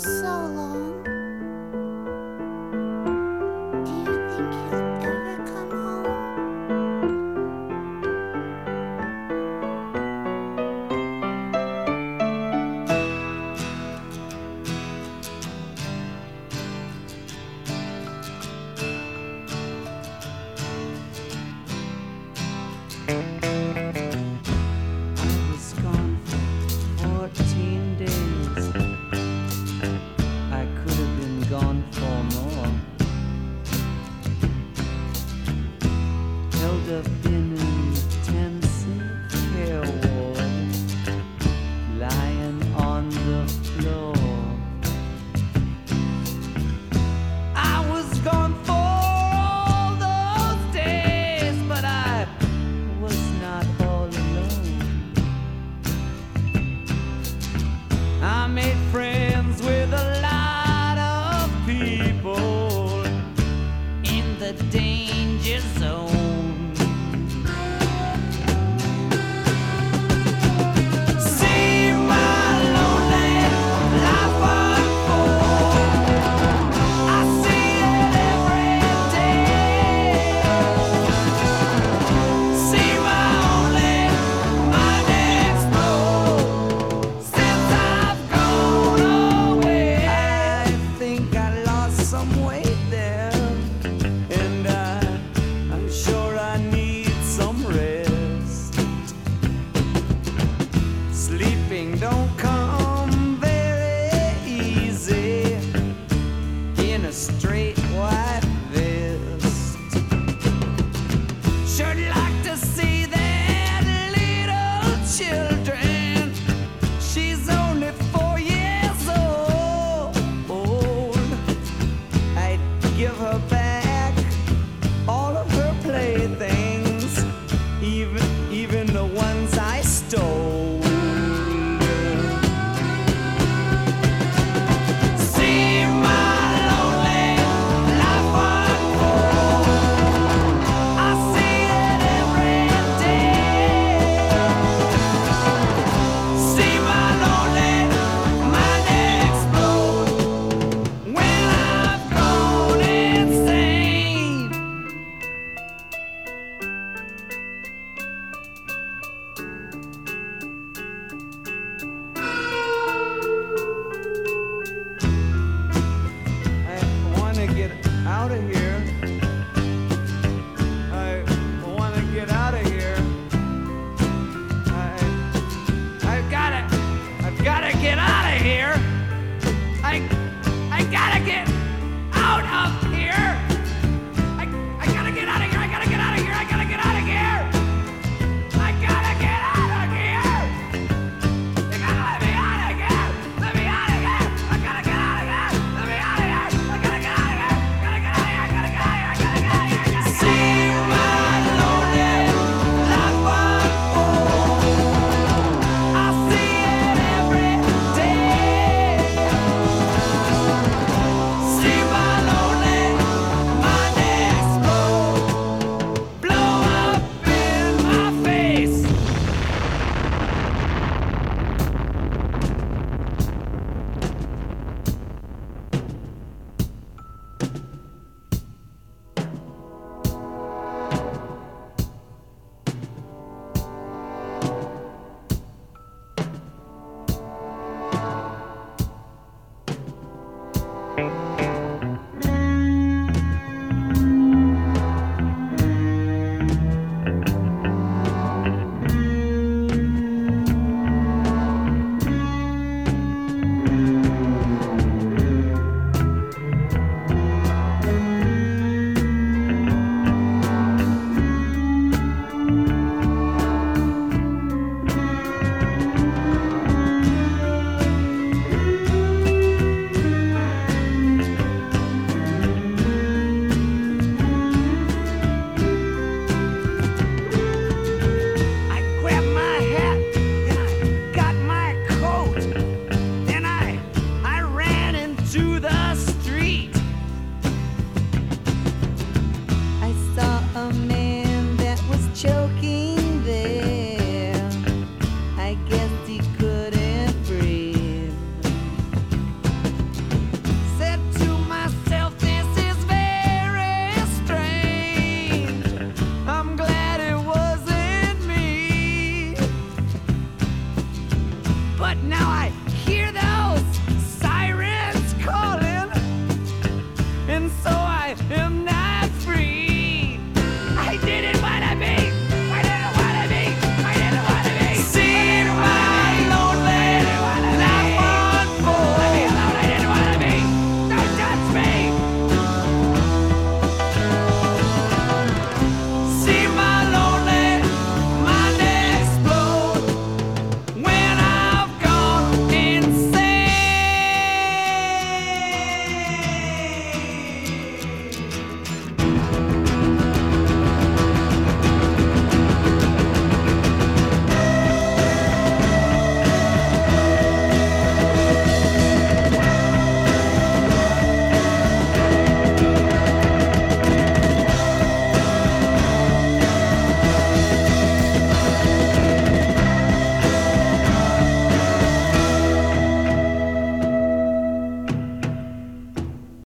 so long. Do you think he'll ever come home? I was gone for 14 days. I could have been gone for more. Held up in an intensive care ward, lying on the floor. I was gone for all those days, but I was not all alone. I made friends with a lot of people in the danger zone. See my lonely life unfold. I see it every day. See my only mind explode since I've gone away. I think I lost some weight there, and I'm sure I need some rest. Sleeping don't come very easy in a straight white vest. Should like to see that little children. She's only 4 years old. I'd give her back all of her playthings, even the ones I stole. See my lonely life unfold. I see it every day. See my lonely mind explode when I've gone insane. I want to get out of here. I want to get out of here. I've gotta get out of here. I gotta get out of here. I gotta get out of here. I gotta get out of here. I gotta get out of here. I gotta get out of here. You gotta let me out of here. Let me out of here. I gotta get out of here. Let me out of here. I gotta get out of here. Gotta get out of here. Gotta get out of here. Gotta get out of here. Gotta see my lonely life unfold. I see it every day. hear those sirens calling, and so I am now